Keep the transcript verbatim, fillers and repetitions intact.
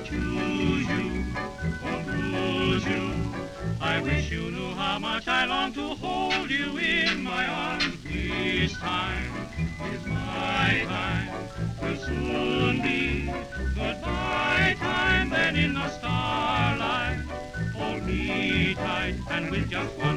choose you, won't lose you. I wish you knew how much I long to hold you in my arms. This time is my time, will soon be goodbye time. Then in the starlight, hold me tight, and with just one